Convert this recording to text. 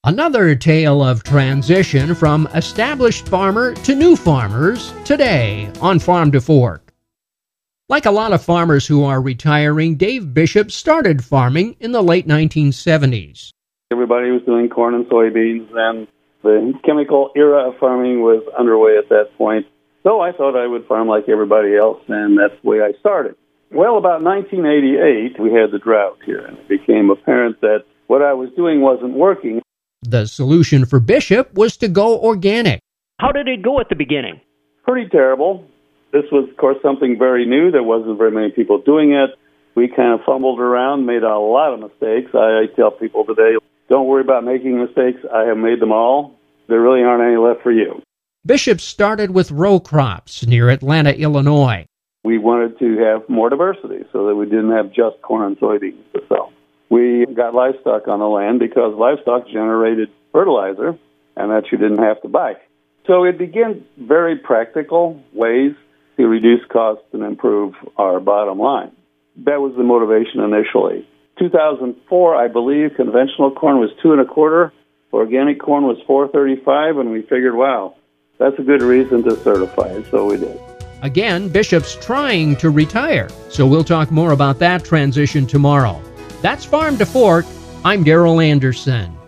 Another tale of transition from established farmer to new farmers today on Farm to Fork. Like a lot of farmers who are retiring, Dave Bishop started farming in the late 1970s. Everybody was doing corn and soybeans, and the chemical era of farming was underway at that point. So I thought I would farm like everybody else, and that's the way I started. Well, about 1988, we had the drought here, and it became apparent that what I was doing wasn't working. The solution for Bishop was to go organic. How did it go at the beginning? Pretty terrible. This was, of course, something very new. There wasn't very many people doing it. We kind of fumbled around, made a lot of mistakes. I tell people today, don't worry about making mistakes. I have made them all. There really aren't any left for you. Bishop started with row crops near Atlanta, Illinois. We wanted to have more diversity so that we didn't have just corn and soybeans to sell. We got livestock on the land because livestock generated fertilizer, and that you didn't have to buy. So it began very practical ways to reduce costs and improve our bottom line. That was the motivation initially. 2004, I believe, conventional corn was $2.25, organic corn was $4.35, and we figured, wow, that's a good reason to certify, so we did. Again, Bishop's trying to retire, so we'll talk more about that transition tomorrow. That's Farm to Fork. I'm Darrell Anderson.